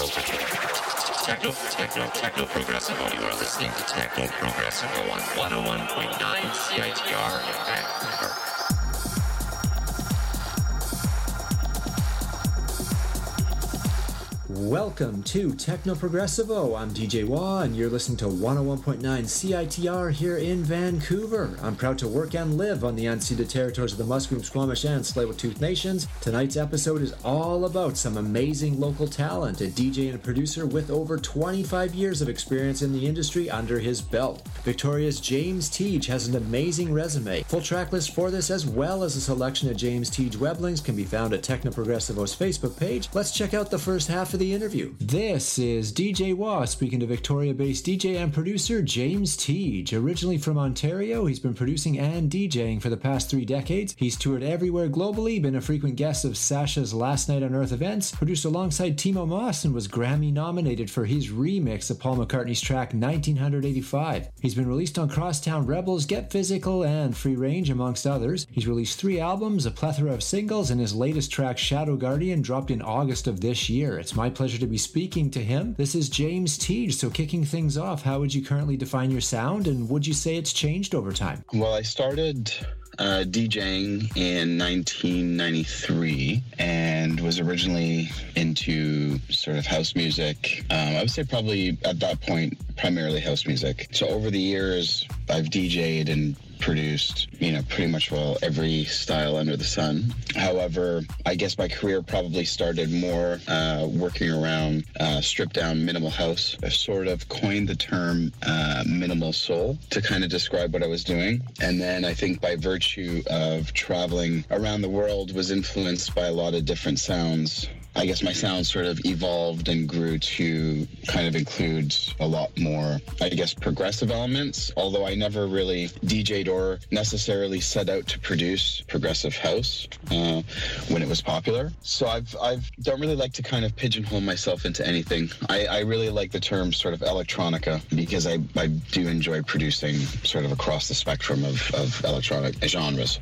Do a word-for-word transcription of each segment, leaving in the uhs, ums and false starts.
Techno, techno, techno progressive. You are listening to Techno Progressive on one oh one point nine C I T R in Vancouver. Welcome to Techno Progressivo. I'm D J Wah, and you're listening to one oh one point nine C I T R here in Vancouver. I'm proud to work and live on the unceded territories of the Musqueam, Squamish, and Tsleil-Waututh nations. Tonight's episode is all about some amazing local talent, a D J and a producer with over twenty-five years of experience in the industry under his belt. Victoria's James Teague has an amazing resume. Full track list for this, as well as a selection of James Teague weblinks, can be found at Techno Progressivo's Facebook page. Let's check out the first half of the interview. This is D J Wah speaking to Victoria-based D J and producer James Teague. Originally from Ontario, he's been producing and DJing for the past three decades. He's toured everywhere globally, been a frequent guest of Sasha's Last Night on Earth events, produced alongside Timo Maas, and was Grammy nominated for his remix of Paul McCartney's track nineteen eighty-five. He's been released on Crosstown Rebels, Get Physical, and Free Range, amongst others. He's released three albums, a plethora of singles, and his latest track, Shadow Guardian, dropped in August of this year. It's my pleasure to be speaking to him. This is James Teague. So kicking things off, how would you currently define your sound, and would you say it's changed over time? Well, I started uh, DJing in nineteen ninety-three and was originally into sort of house music. Um, I would say probably at that point, primarily house music. So over the years, I've DJed and produced, you know, pretty much well every style under the sun. However, I guess my career probably started more uh, working around uh, stripped down minimal house. I sort of coined the term uh, minimal soul to kind of describe what I was doing. And then I think by virtue of traveling around the world, was influenced by a lot of different sounds. I guess my sound sort of evolved and grew to kind of include a lot more, I guess, progressive elements, although I never really D J'd or necessarily set out to produce progressive house uh, when it was popular. So I've I've don't really like to kind of pigeonhole myself into anything. I, I really like the term sort of electronica, because I, I do enjoy producing sort of across the spectrum of, of electronic genres.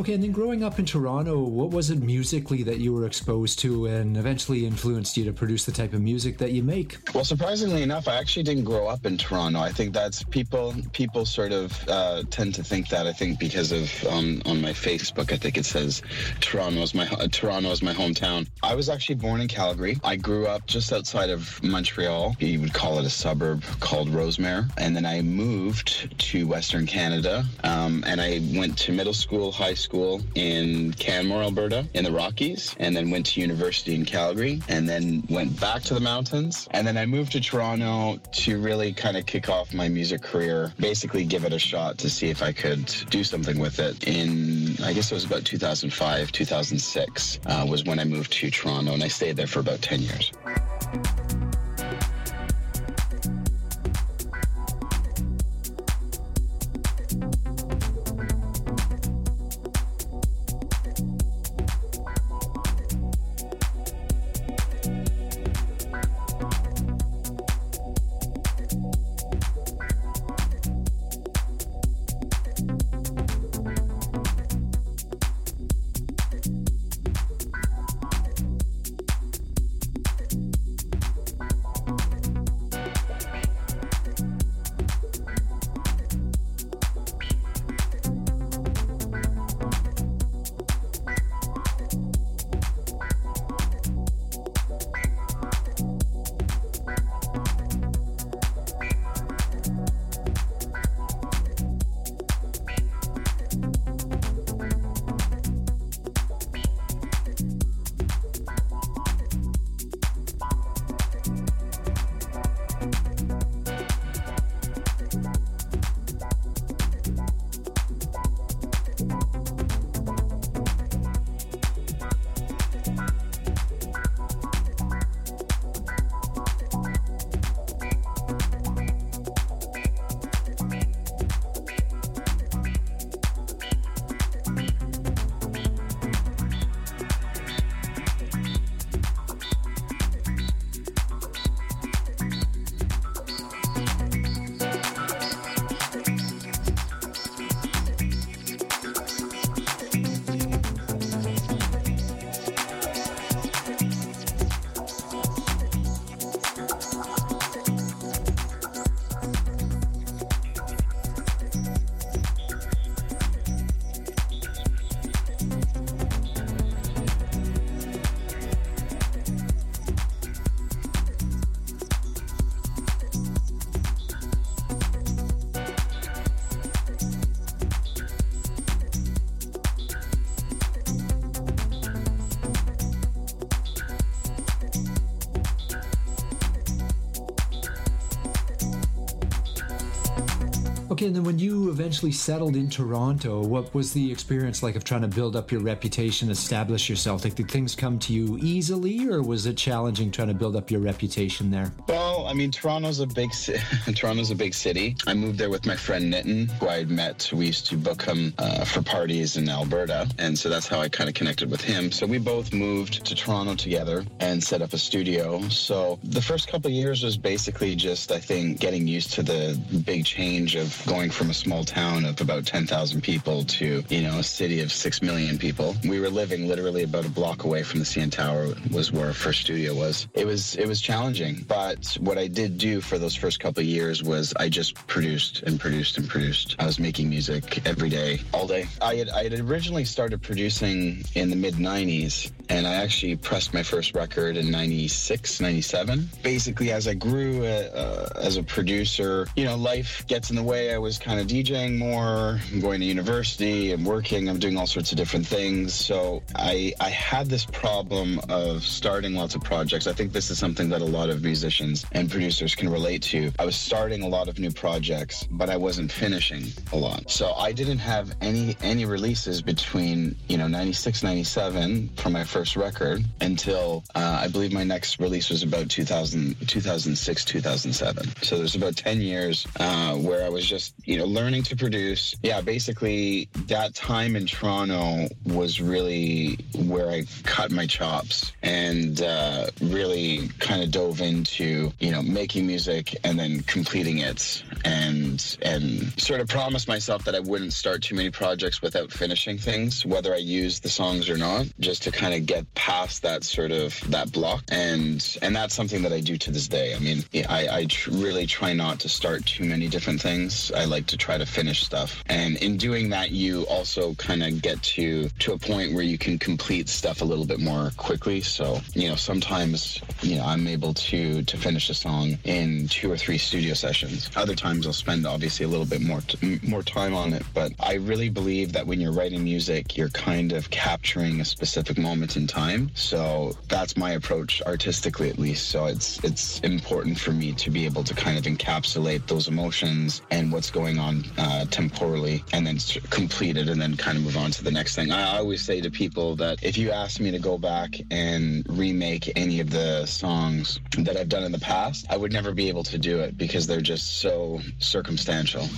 Okay, and then growing up in Toronto, what was it musically that you were exposed to and eventually influenced you to produce the type of music that you make? Well, surprisingly enough, I actually didn't grow up in Toronto. I think that's people people sort of uh, tend to think that. I think because of um, on my Facebook, I think it says Toronto is my uh, Toronto is my hometown. I was actually born in Calgary. I grew up just outside of Montreal. You would call it a suburb called Rosemere. And then I moved to Western Canada, um, and I went to middle school, high school, school in Canmore, Alberta, in the Rockies, and then went to university in Calgary, and then went back to the mountains. And then I moved to Toronto to really kind of kick off my music career, basically give it a shot to see if I could do something with it. In, I guess it was about two thousand five, two thousand six uh, was when I moved to Toronto, and I stayed there for about ten years. Okay, and then when you eventually settled in Toronto, what was the experience like of trying to build up your reputation, establish yourself? Like, did things come to you easily, or was it challenging trying to build up your reputation there? Well, I mean, Toronto's a big ci- Toronto's a big city. I moved there with my friend Nitin, who I had met. We used to book him uh, for parties in Alberta, and so that's how I kind of connected with him. So we both moved to Toronto together and set up a studio. So the first couple of years was basically just, I think, getting used to the big change of going from a small town of about ten thousand people to, you know, a city of six million people. We were living literally about a block away from the C N Tower, was where our first studio was. It was it was challenging, but what I did do for those first couple of years was I just produced and produced and produced. I was making music every day, all day. I had, I had originally started producing in the mid nineties, and I actually pressed my first record in ninety-six, ninety-seven. Basically, as I grew uh, as a producer, you know, life gets in the way. I was kind of DJing more, I'm going to university, I'm working, I'm doing all sorts of different things. So I, I had this problem of starting lots of projects. I think this is something that a lot of musicians and producers can relate to. I was starting a lot of new projects, but I wasn't finishing a lot. So I didn't have any any releases between, you know, ninety-six, ninety-seven from my first record until uh, I believe my next release was about two thousand, two thousand six, two thousand seven. So there's about ten years uh, where I was just just, you know, learning to produce. Yeah, basically that time in Toronto was really where I cut my chops and uh, really kind of dove into, you know, making music and then completing it, and and sort of promised myself that I wouldn't start too many projects without finishing things, whether I use the songs or not, just to kind of get past that sort of that block. And and that's something that I do to this day. I mean, I, I tr- really try not to start too many different things. I like to try to finish stuff. And in doing that, you also kind of get to, to a point where you can complete stuff a little bit more quickly. So, you know, sometimes, you know, I'm able to, to finish a song in two or three studio sessions. Other times I'll spend obviously a little bit more, t- more time on it. But I really believe that when you're writing music, you're kind of capturing a specific moment in time. So that's my approach, artistically at least. So it's it's important for me to be able to kind of encapsulate those emotions and what's going on uh, temporally, and then complete it and then kind of move on to the next thing. I always say to people that if you ask me to go back and remake any of the songs that I've done in the past, I would never be able to do it because they're just so circumstantial.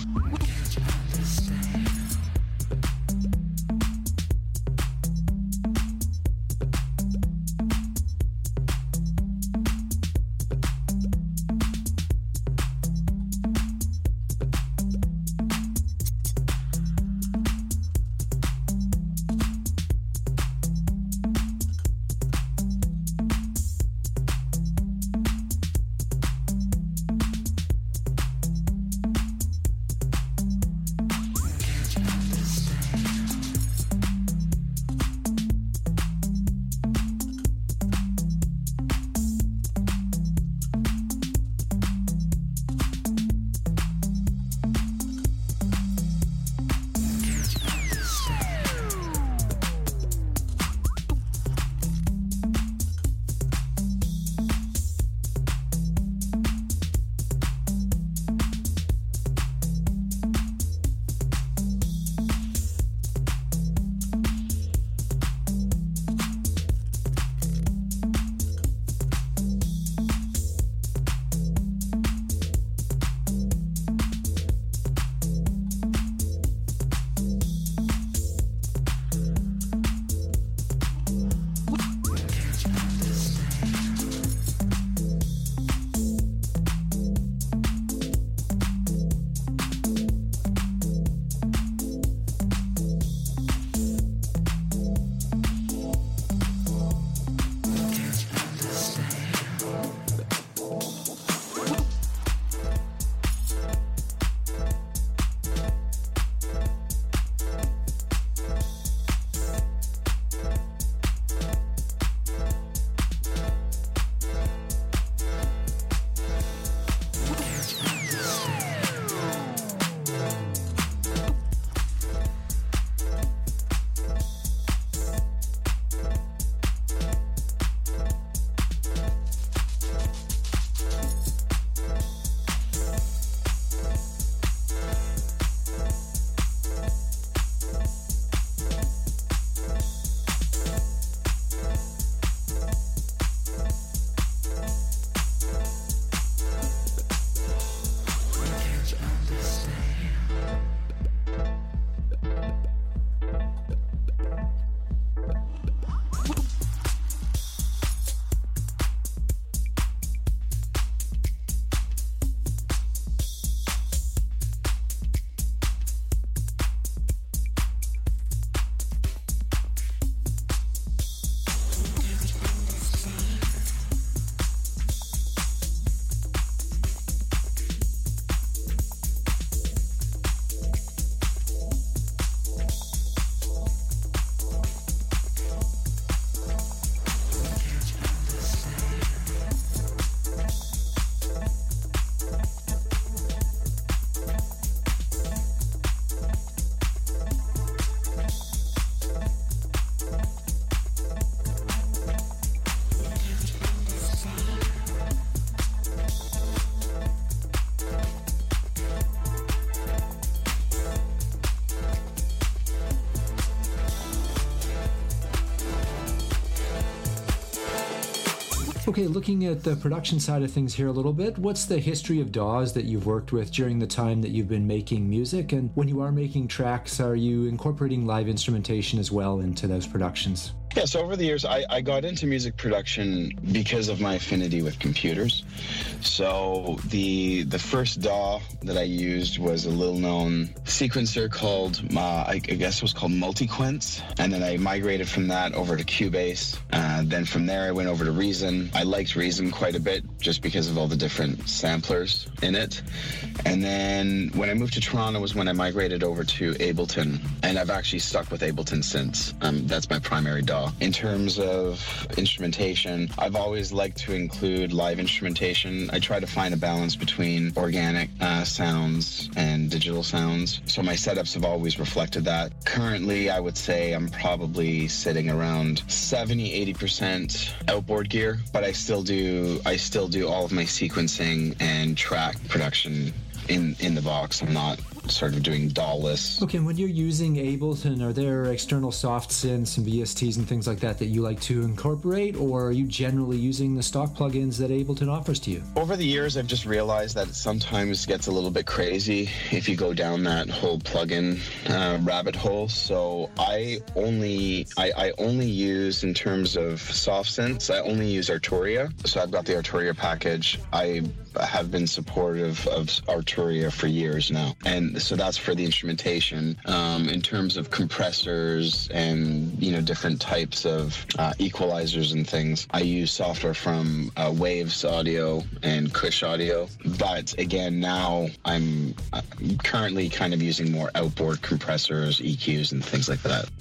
Okay, looking at the production side of things here a little bit, what's the history of D A Ws that you've worked with during the time that you've been making music? And when you are making tracks, are you incorporating live instrumentation as well into those productions? Yeah, so over the years, I, I got into music production because of my affinity with computers. So the the first D A W that I used was a little-known sequencer called, uh, I, I guess it was called Multiquence. And then I migrated from that over to Cubase. Uh, then from there, I went over to Reason. I liked Reason quite a bit just because of all the different samplers in it. And then when I moved to Toronto was when I migrated over to Ableton. And I've actually stuck with Ableton since. Um, that's my primary D A W. In terms of instrumentation, I've always liked to include live instrumentation. I try to find a balance between organic uh, sounds and digital sounds. So my setups have always reflected that. Currently, I would say I'm probably sitting around seventy, eighty percent outboard gear, but I still do I still do all of my sequencing and track production in in the box. I'm not sort of doing D A W-less. Okay, and when you're using Ableton, are there external soft synths and V S Ts and things like that that you like to incorporate, or are you generally using the stock plugins that Ableton offers to you? Over the years, I've just realized that it sometimes gets a little bit crazy if you go down that whole plugin uh, rabbit hole. So I only I, I only use, in terms of soft synths, I only use Arturia. So I've got the Arturia package. I have been supportive of Arturia for years now, and so that's for the instrumentation. Um, in terms of compressors and, you know, different types of uh, equalizers and things, I use software from uh, Waves Audio and Kush Audio. But again, now I'm uh, currently kind of using more outboard compressors, E Qs, and things like that.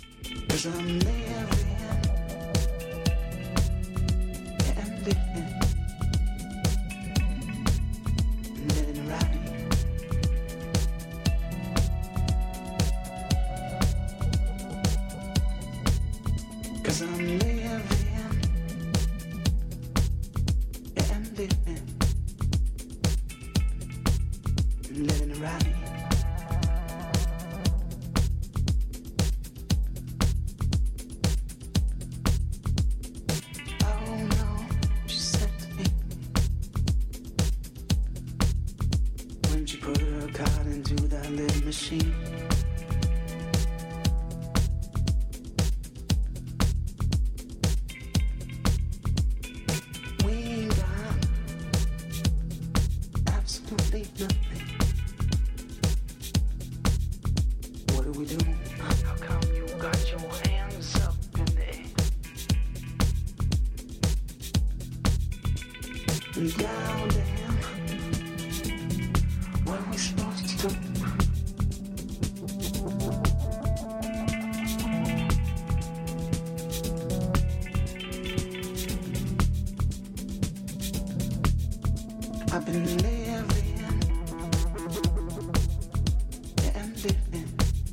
I've been living and living,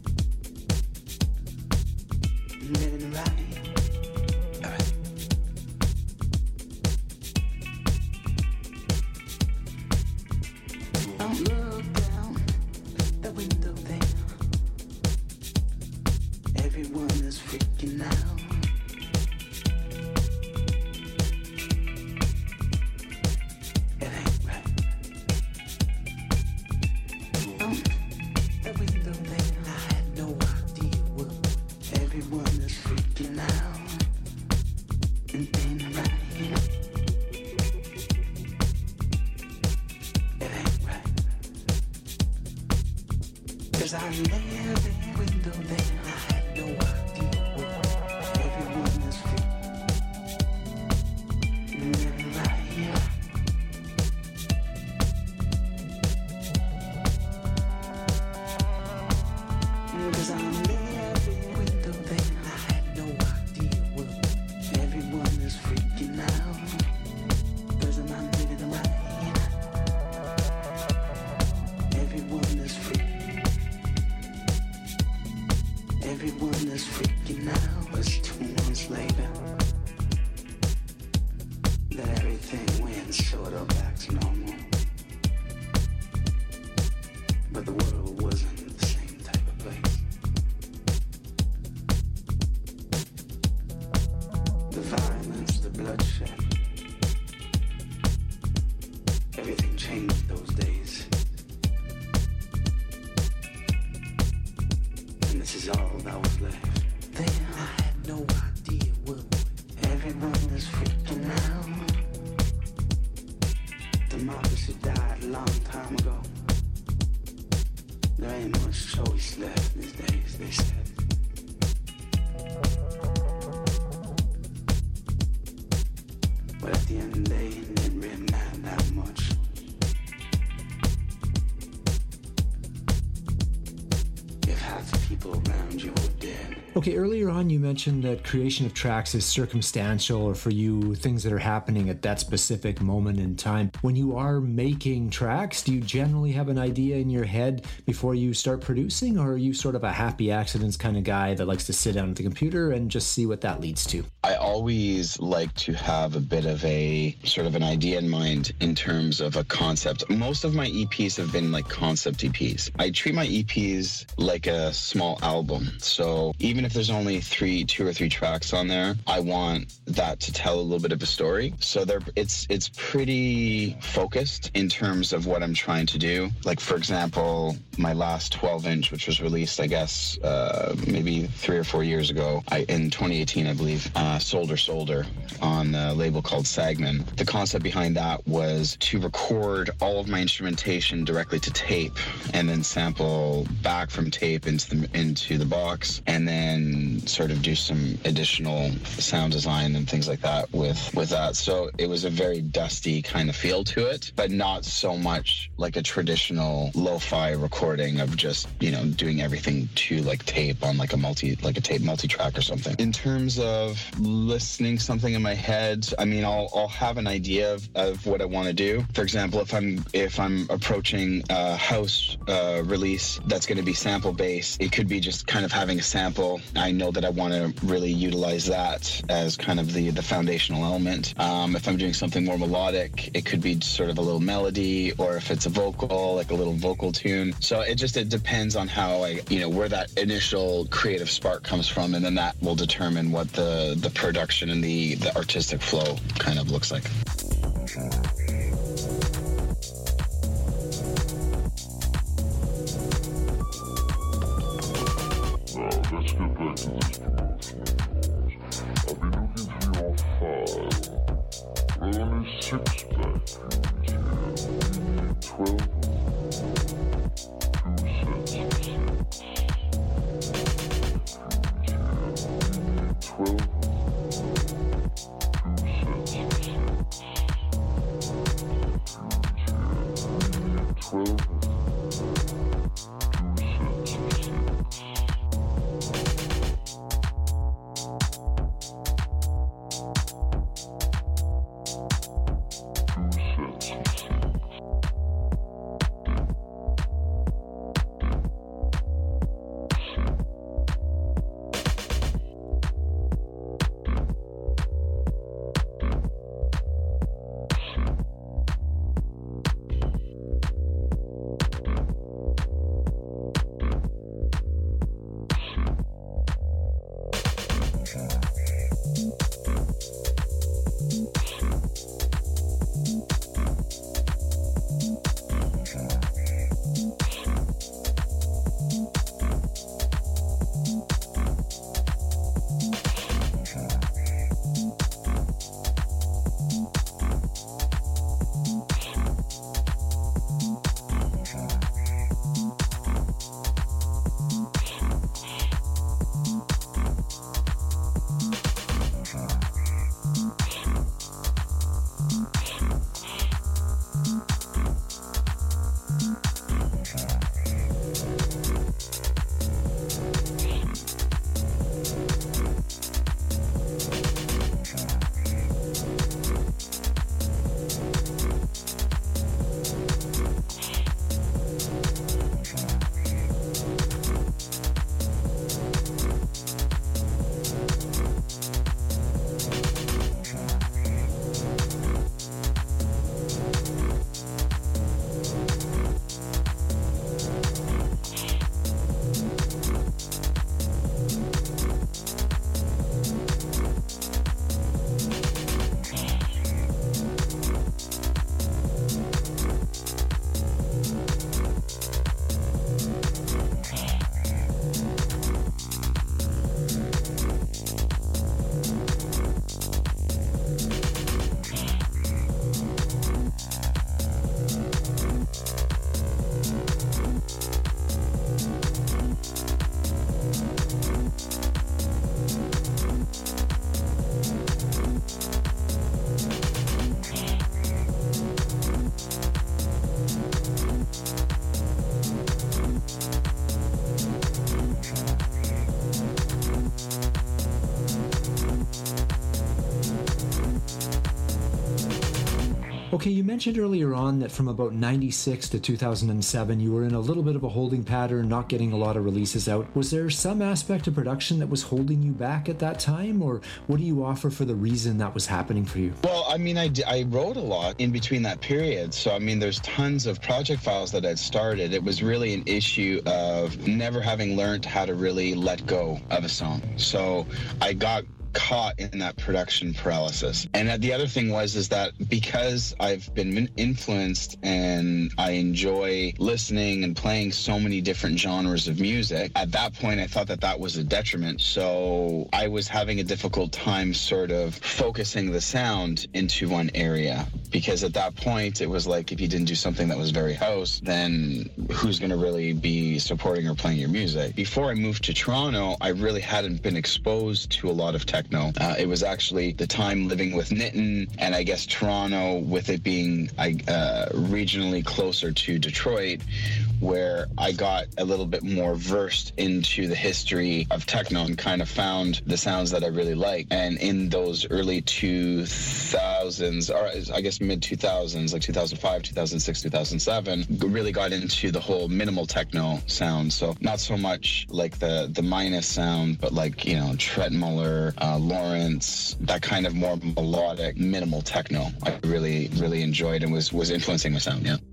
living right. All right. Don't look down the window there. Everyone is freaking out. the end of the day, it didn't really matter that much. If half the people around you were dead. Okay, earlier on you mentioned that creation of tracks is circumstantial, or for you, things that are happening at that specific moment in time. When you are making tracks, do you generally have an idea in your head before you start producing, or are you sort of a happy accidents kind of guy that likes to sit down at the computer and just see what that leads to? I always like to have a bit of a sort of an idea in mind in terms of a concept. Most of my E Ps have been like concept E Ps. I treat my E Ps like a small album. So even if there's only three, two or three tracks on there, I want that to tell a little bit of a story. So there, it's it's pretty focused in terms of what I'm trying to do. Like, for example, my last twelve inch, which was released, I guess, uh, maybe three or four years ago, I, in twenty eighteen, I believe, uh, Solder Solder on a label called Sagman. The concept behind that was to record all of my instrumentation directly to tape and then sample back from tape into the, into the box, and then sort of do some additional sound design and things like that with, with that. So it was a very dusty kind of feel to it, but not so much like a traditional lo-fi recording of just, you know, doing everything to like tape on like a multi, like a tape multi-track or something. In terms of listening something in my head, I mean, I'll, I'll have an idea of, of what I want to do. For example, if I'm, if I'm approaching a house uh, release that's going to be sample based, it could be just kind of having a sample. I know that I want to really utilize that as kind of the, the foundational element. Um, if I'm doing something more melodic, it could be sort of a little melody, or if it's a vocal, like a little vocal tune. So it just, it depends on how I, you know, where that initial creative spark comes from, and then that will determine what the, the production and the, the artistic flow kind of looks like. Let's get back to this promotion. I've been looking through your file. There are only six batteries here. We need twelve of them. Two sets of six. Batteries here. We need twelve of them. Two sets of six. Batteries here. We need twelve of them. Okay, you mentioned earlier on that from about ninety-six to two thousand seven, you were in a little bit of a holding pattern, not getting a lot of releases out. Was there some aspect of production that was holding you back at that time, or what do you offer for the reason that was happening for you? Well, I mean, I, I wrote a lot in between that period. So, I mean, there's tons of project files that I'd started. It was really an issue of never having learned how to really let go of a song. So I got caught in that production paralysis. And the other thing was is that because I've been influenced and I enjoy listening and playing so many different genres of music, at that point I thought that that was a detriment. So I was having a difficult time sort of focusing the sound into one area, because at that point it was like, if you didn't do something that was very house, then who's going to really be supporting or playing your music? Before I moved to Toronto, I really hadn't been exposed to a lot of techno. Uh, it was actually the time living with Nitin, and I guess Toronto, with it being uh, regionally closer to Detroit, where I got a little bit more versed into the history of techno and kind of found the sounds that I really like. And in those early two thousands, or I guess mid two thousands, like two thousand five, two thousand six, two thousand seven, really got into the whole minimal techno sound. So not so much like the, the Minus sound, but like, you know, Tret Muller, uh, Lawrence, that kind of more melodic, minimal techno. I really, really enjoyed and was, was influencing my sound, yeah.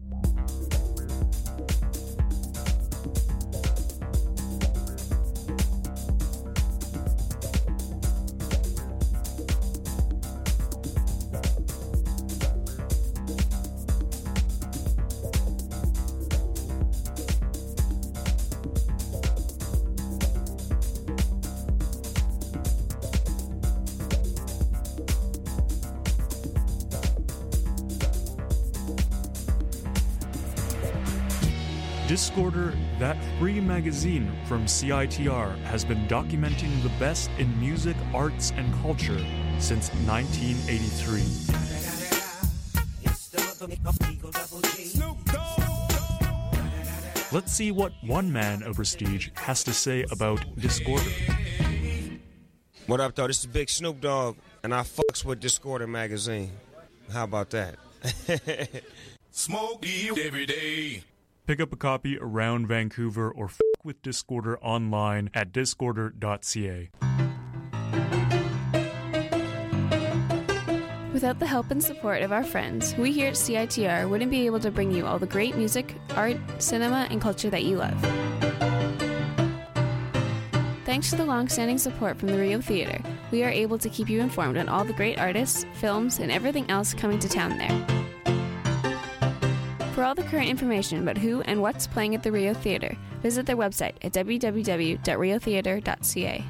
Discorder, that free magazine from C I T R, has been documenting the best in music, arts, and culture since nineteen eighty-three. Let's see what one man of prestige has to say about Discorder. What up, though? This is Big Snoop Dogg, and I fucks with Discorder magazine. How about that? Smoke weed every day. Pick up a copy around Vancouver or f*** with Discorder online at discorder dot c a. Without the help and support of our friends, we here at C I T R wouldn't be able to bring you all the great music, art, cinema, and culture that you love. Thanks to the long-standing support from the Rio Theatre, we are able to keep you informed on all the great artists, films, and everything else coming to town there. For all the current information about who and what's playing at the Rio Theatre, visit their website at w w w dot rio theatre dot c a.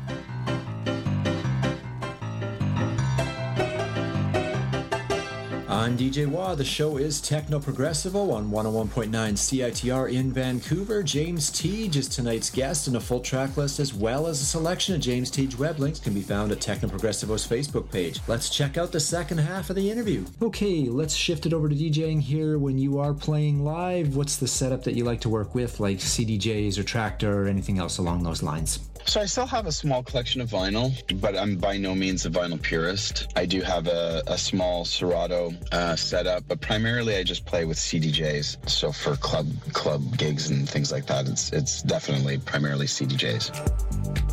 I'm D J Wah. The show is Techno Progressivo on one oh one point nine C I T R in Vancouver. James Teague is tonight's guest, and a full track list as well as a selection of James Teague's web links can be found at Techno Progressivo's Facebook page. Let's check out the second half of the interview. Okay, let's shift it over to DJing here. When you are playing live, what's the setup that you like to work with, like C D Js or Tractor or anything else along those lines? So I still have a small collection of vinyl, but I'm by no means a vinyl purist. I do have a, a small Serato uh, setup, but primarily I just play with C D Js. So for club club gigs and things like that, it's it's definitely primarily C D Js.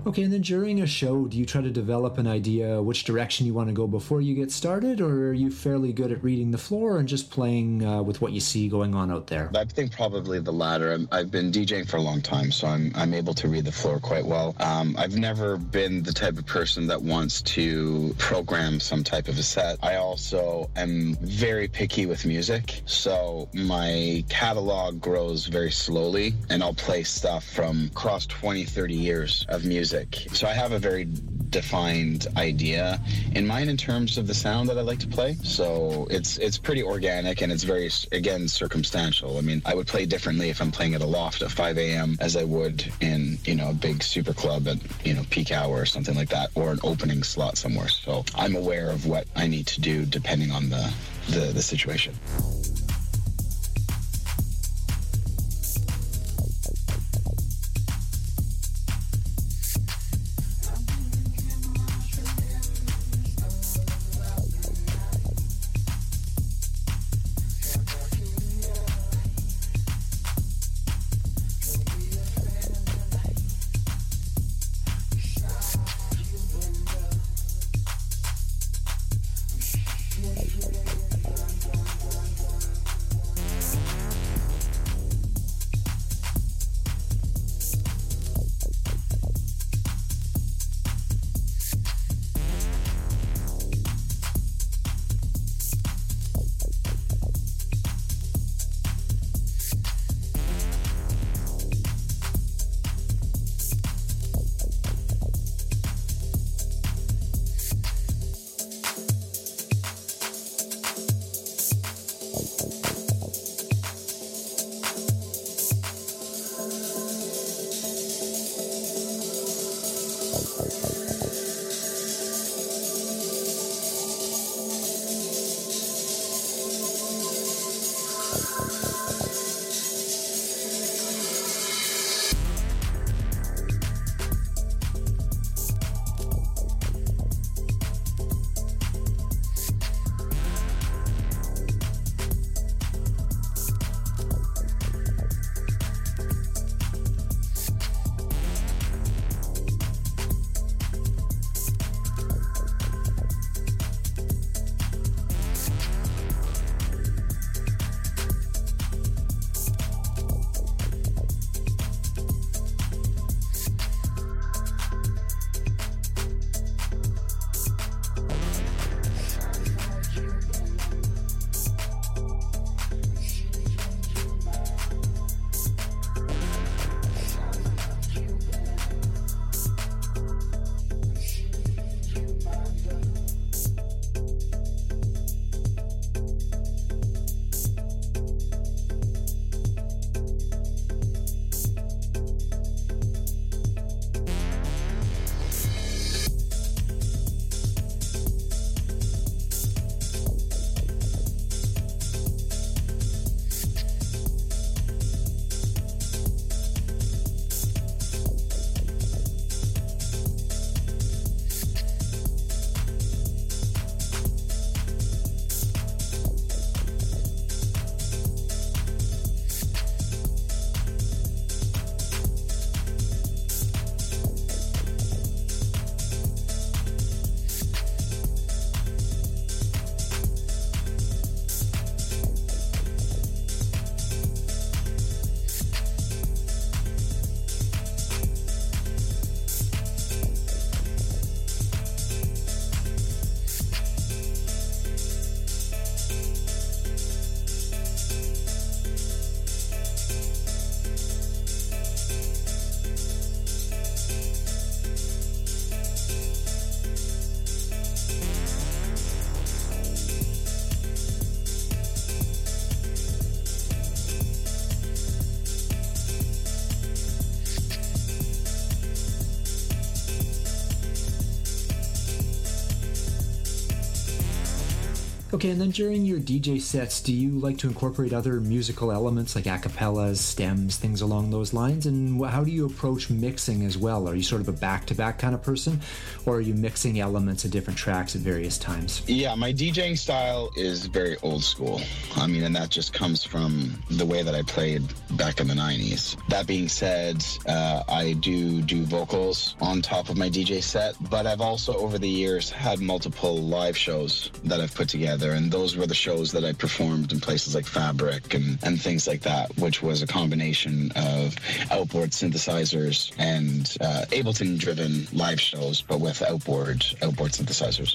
Okay, and then during a show, do you try to develop an idea which direction you want to go before you get started, or are you fairly good at reading the floor and just playing uh, with what you see going on out there? I think probably the latter. I'm, I've been DJing for a long time, so I'm I'm able to read the floor quite well. Um, I've never been the type of person that wants to program some type of a set. I also am very picky with music, so my catalog grows very slowly, and I'll play stuff from across twenty, thirty years of music. So I have a very defined idea in mind in terms of the sound that I like to play. So it's it's pretty organic, and it's very, again, circumstantial. I mean, I would play differently if I'm playing at a loft at five a.m. as I would in, you know, a big super club at, you know, peak hour or something like that, or an opening slot somewhere. So I'm aware of what I need to do depending on the, the, the situation. Okay, and then during your D J sets, do you like to incorporate other musical elements like acapellas, stems, things along those lines? And how do you approach mixing as well? Are you sort of a back-to-back kind of person, or are you mixing elements of different tracks at various times? Yeah, my DJing style is very old school. I mean, and that just comes from the way that I played back in the nineties. That being said, uh, I do do vocals on top of my D J set, but I've also over the years had multiple live shows that I've put together. And those were the shows that I performed in places like Fabric and, and things like that, which was a combination of outboard synthesizers and uh, Ableton-driven live shows, but with outboard outboard synthesizers.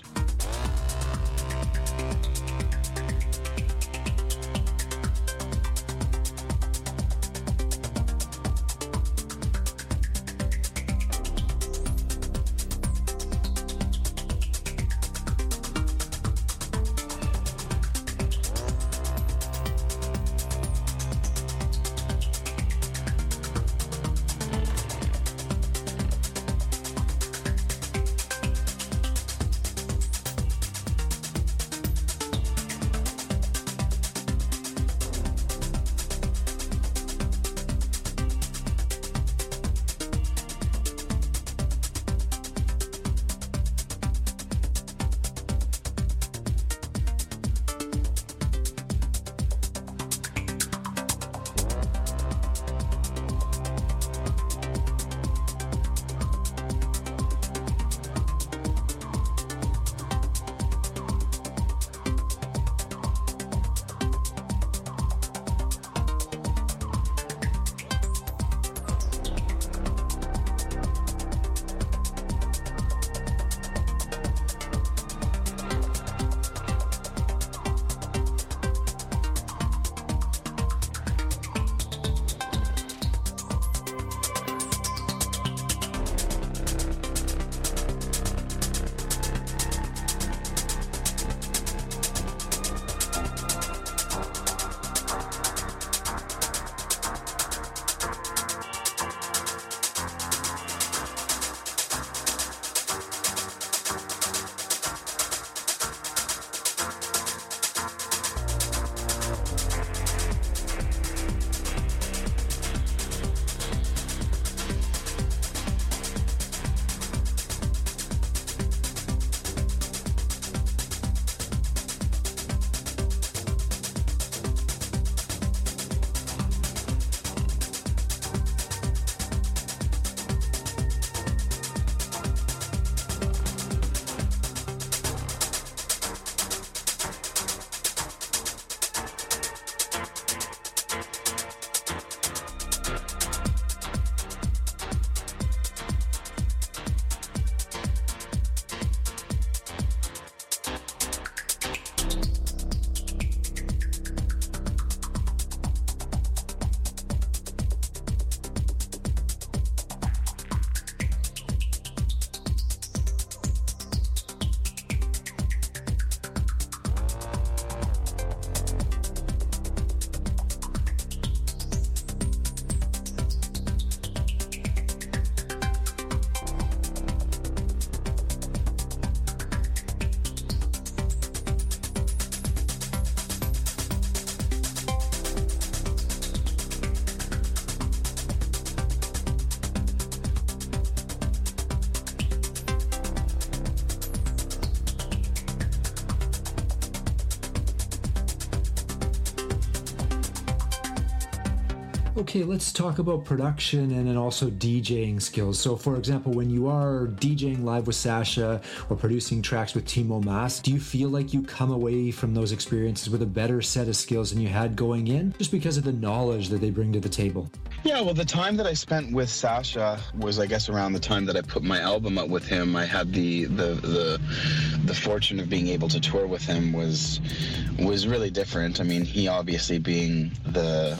Okay, let's talk about production and then also DJing skills. So, for example, when you are DJing live with Sasha or producing tracks with Timo Maas, do you feel like you come away from those experiences with a better set of skills than you had going in, just because of the knowledge that they bring to the table? Yeah, well, the time that I spent with Sasha was, I guess, around the time that I put my album up with him. I had the the the, the fortune of being able to tour with him was was really different. I mean, he obviously being the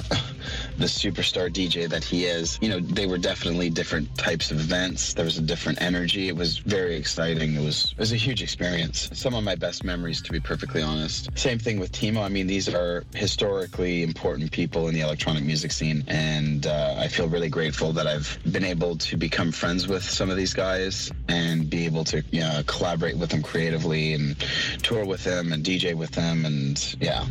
the superstar D J that he is. You know, they were definitely different types of events. There was a different energy. It was very exciting. It was it was a huge experience. Some of my best memories, to be perfectly honest. Same thing with Timo. I mean, these are historically important people in the electronic music scene, and uh, I feel really grateful that I've been able to become friends with some of these guys and be able to, you know, collaborate with them creatively and tour with them and D J with them, and yeah.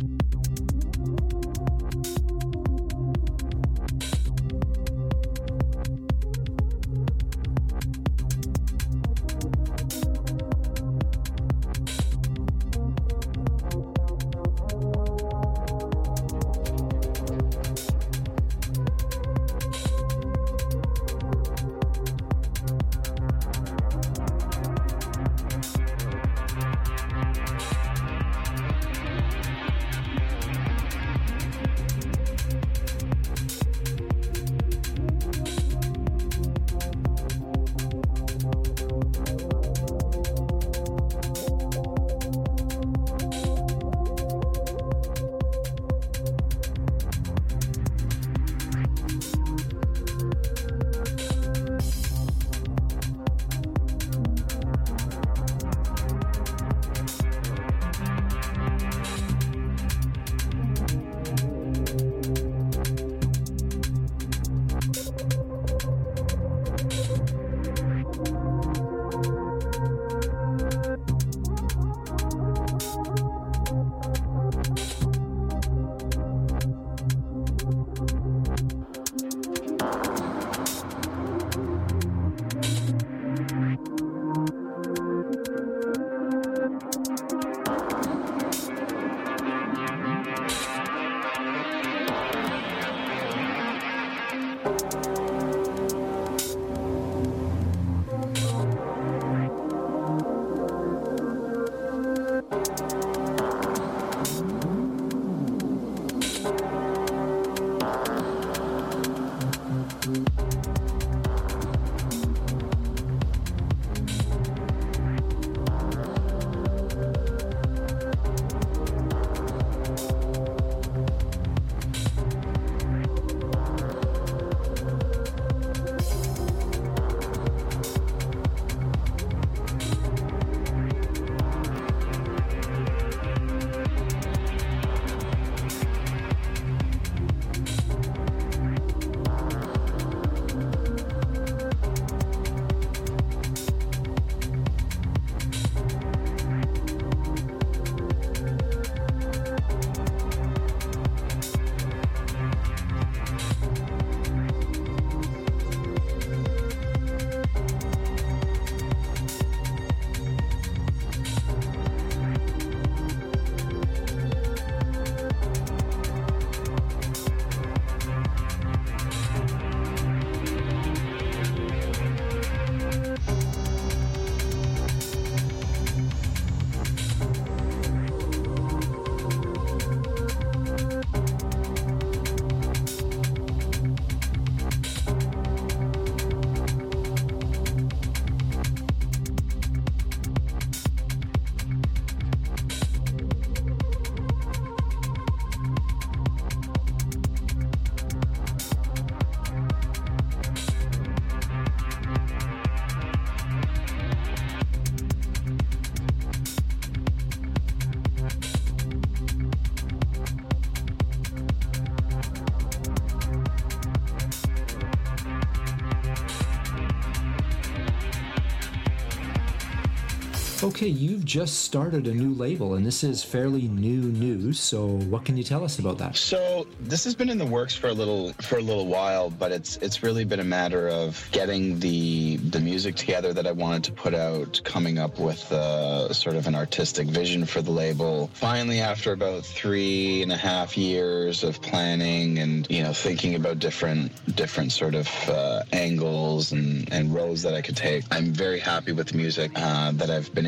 Okay, you've just started a new label, and this is fairly new news, so what can you tell us about that? So this has been in the works for a little for a little while, but it's it's really been a matter of getting the the music together that I wanted to put out, coming up with uh, sort of an artistic vision for the label. Finally, after about three and a half years of planning and, you know, thinking about different different sort of uh, angles and, and roads that I could take, I'm very happy with the music uh, that I've been able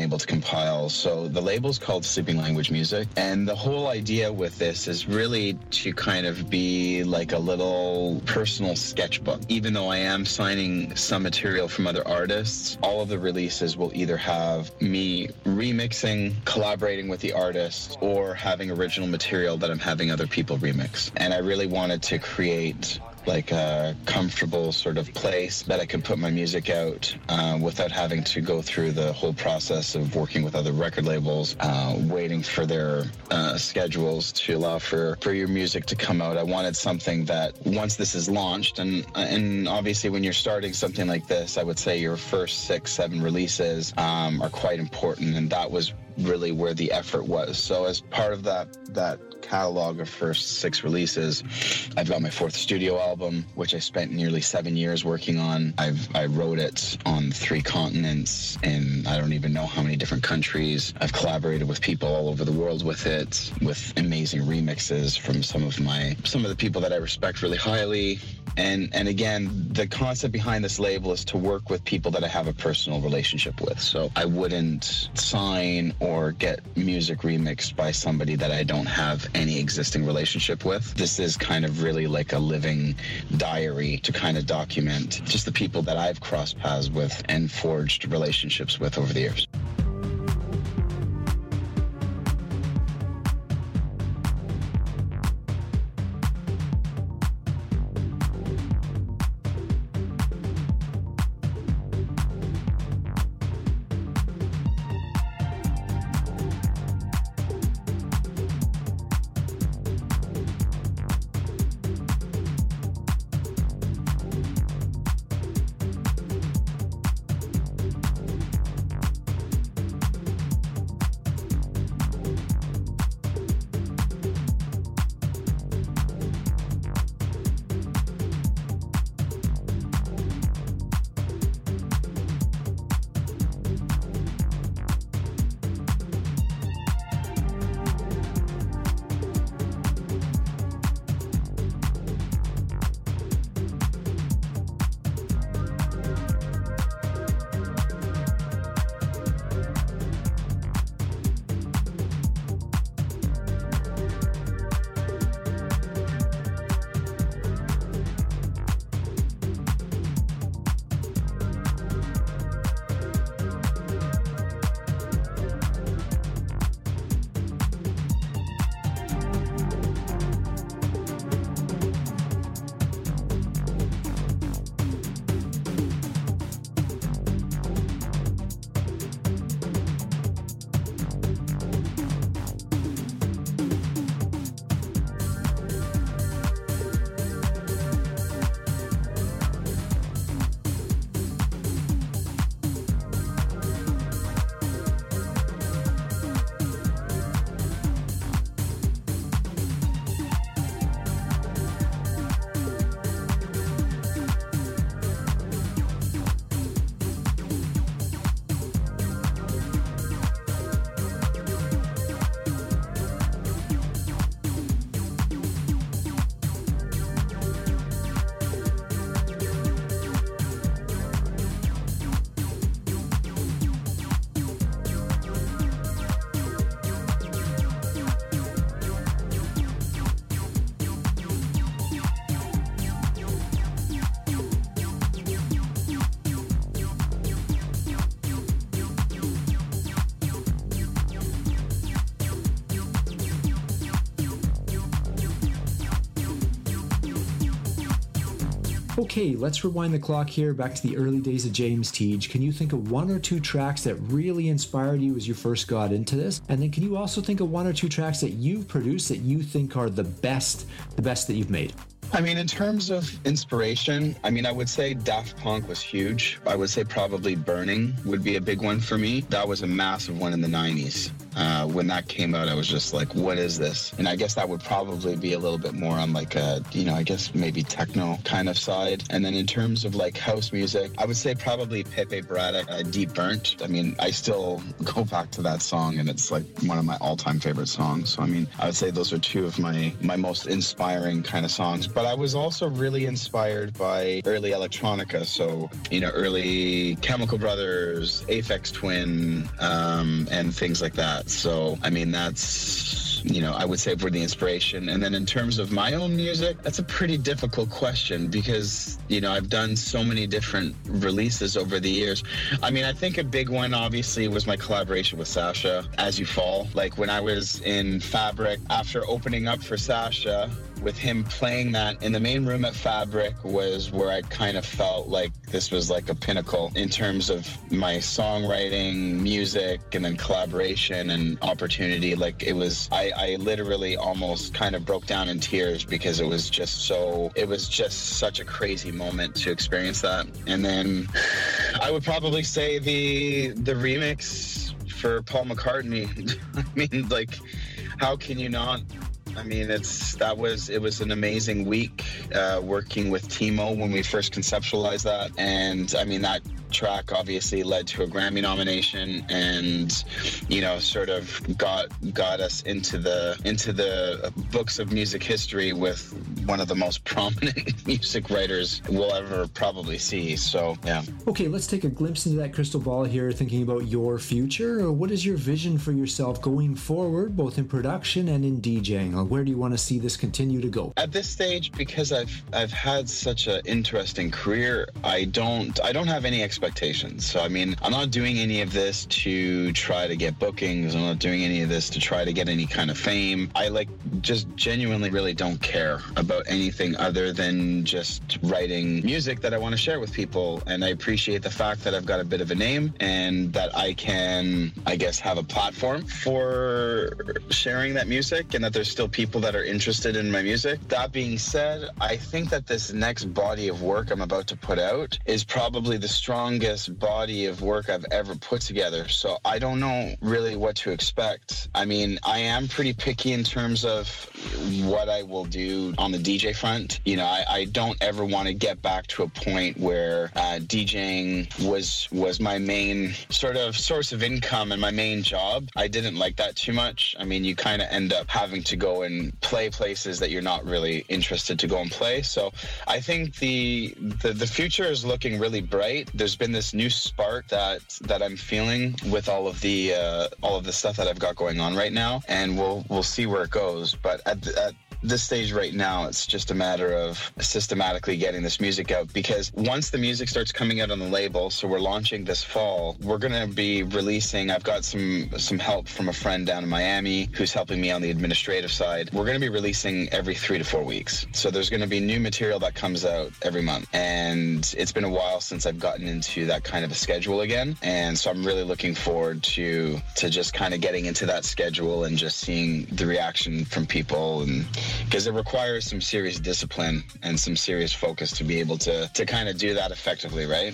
able to compile. So the label's called Sleeping Language Music, and the whole idea with this is really to kind of be like a little personal sketchbook. Even though I am signing some material from other artists, all of the releases will either have me remixing, collaborating with the artist, or having original material that I'm having other people remix. And I really wanted to create like a comfortable sort of place that I could put my music out uh, without having to go through the whole process of working with other record labels, uh, waiting for their uh, schedules to allow for, for your music to come out. I wanted something that once this is launched, and and obviously when you're starting something like this, I would say your first six, seven releases um, are quite important, and that was really where the effort was. So as part of that that catalog of first six releases, I've got my fourth studio album, which I spent nearly seven years working on. I've I wrote it on three continents in I don't even know how many different countries. I've collaborated with people all over the world with it, with amazing remixes from some of my some of the people that I respect really highly. And and again, the concept behind this label is to work with people that I have a personal relationship with. So I wouldn't sign or get music remixed by somebody that I don't have any existing relationship with. This is kind of really like a living diary to kind of document just the people that I've crossed paths with and forged relationships with over the years. Okay, let's rewind the clock here back to the early days of James Teague. Can you think of one or two tracks that really inspired you as you first got into this? And then can you also think of one or two tracks that you've produced that you think are the best, the best that you've made? I mean, in terms of inspiration, I mean, I would say Daft Punk was huge. I would say probably Burning would be a big one for me. That was a massive one in the nineties. Uh, when that came out, I was just like, what is this? And I guess that would probably be a little bit more on like a, you know, I guess maybe techno kind of side. And then in terms of like house music, I would say probably Pepe Braddock, uh, Deep Burnt. I mean, I still go back to that song and it's like one of my all-time favorite songs. So, I mean, I would say those are two of my, my most inspiring kind of songs. But I was also really inspired by early electronica. So, you know, early Chemical Brothers, Aphex Twin, um, and things like that. So, I mean, that's, you know, I would say for the inspiration. And then in terms of my own music, that's a pretty difficult question because, you know, I've done so many different releases over the years. I mean, I think a big one, obviously, was my collaboration with Sasha, As You Fall. Like when I was in Fabric, after opening up for Sasha, with him playing that in the main room at Fabric was where I kind of felt like this was like a pinnacle in terms of my songwriting, music, and then collaboration and opportunity. Like it was, I, I literally almost kind of broke down in tears because it was just so, it was just such a crazy moment to experience that. And then I would probably say the the remix for Paul McCartney. I mean, like, how can you not? I mean, it's that was it was an amazing week uh, working with Timo when we first conceptualized that, and I mean that track obviously led to a Grammy nomination, and you know, sort of got got us into the into the books of music history with one of the most prominent music writers we'll ever probably see. So yeah. Okay, let's take a glimpse into that crystal ball here, thinking about your future. What is your vision for yourself going forward, both in production and in DJing? Where do you want to see this continue to go? At this stage, because I've I've had such an interesting career, I don't I don't have any expectations. So I mean, I'm not doing any of this to try to get bookings. I'm not doing any of this to try to get any kind of fame. I like just genuinely really don't care about anything other than just writing music that I want to share with people. And I appreciate the fact that I've got a bit of a name and that I can, I guess, have a platform for sharing that music, and that there's still people that are interested in my music. That being said, I think that this next body of work I'm about to put out is probably the strongest body of work I've ever put together. So I don't know really what to expect. I mean, I am pretty picky in terms of what I will do on the D J front. You know, I, I don't ever want to get back to a point where uh, DJing was was my main sort of source of income and my main job. I didn't like that too much. I mean, you kind of end up having to go and play places that you're not really interested to go and play. So I think the the, the future is looking really bright. There's been this new spark that that I'm feeling with all of the uh, all of the stuff that I've got going on right now, and we'll we'll see where it goes. But at, the, at this stage right now, it's just a matter of systematically getting this music out, because once the music starts coming out on the label, so we're launching this fall, we're going to be releasing, I've got some some help from a friend down in Miami who's helping me on the administrative side. We're going to be releasing every three to four weeks. So there's going to be new material that comes out every month. And it's been a while since I've gotten into that kind of a schedule again. And so I'm really looking forward to to just kind of getting into that schedule and just seeing the reaction from people, and because it requires some serious discipline and some serious focus to be able to to kind of do that effectively, right?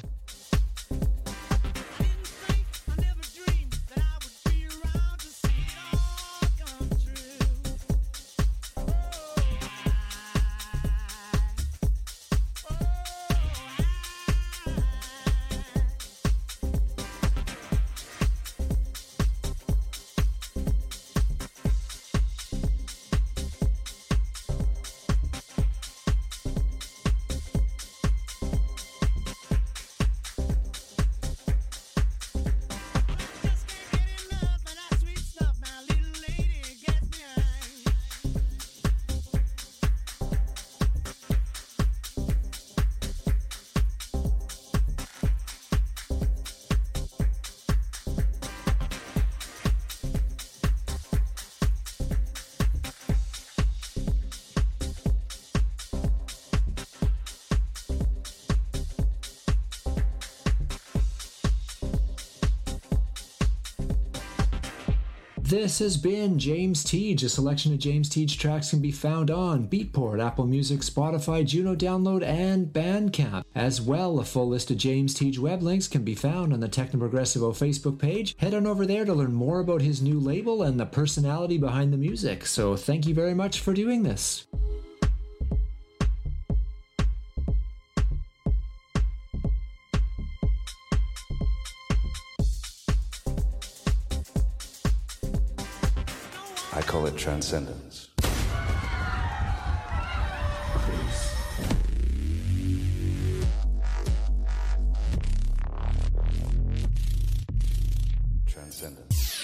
This has been James Teej. A selection of James Teej tracks can be found on Beatport, Apple Music, Spotify, Juno Download, and Bandcamp. As well, a full list of James Teej web links can be found on the Technoprogressivo Facebook page. Head on over there to learn more about his new label and the personality behind the music. So thank you very much for doing this. I call it transcendence. Transcendence.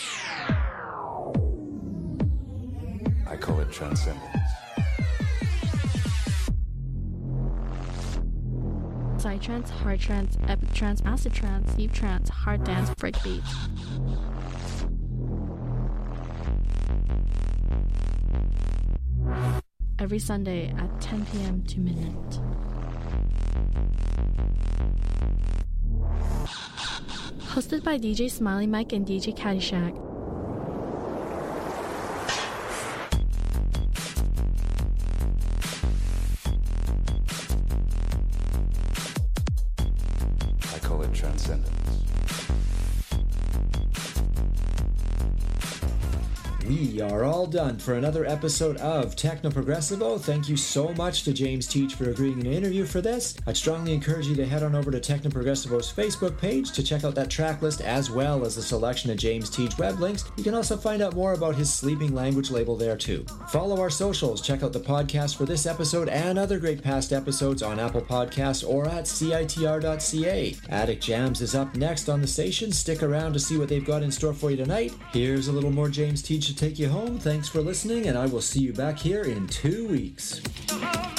I call it transcendence. Psytrance, hard trance, epic trance, acid trance, deep trance, hard dance, breakbeat. Every Sunday at ten p.m. to midnight. Hosted by D J Smiley Mike and D J Caddyshack. I call it transcendence. We are all done for another episode of Technoprogressivo. Thank you so much to James Teej for agreeing to interview for this. I'd strongly encourage you to head on over to Technoprogressivo's Facebook page to check out that track list as well as a selection of James Teej web links. You can also find out more about his Sleeping Language label there too. Follow our socials, check out the podcast for this episode and other great past episodes on Apple Podcasts or at C I T R dot C A. Attic Jams is up next on the station. Stick around to see what they've got in store for you tonight. Here's a little more James Teej to take you home. Thanks for listening, and I will see you back here in two weeks.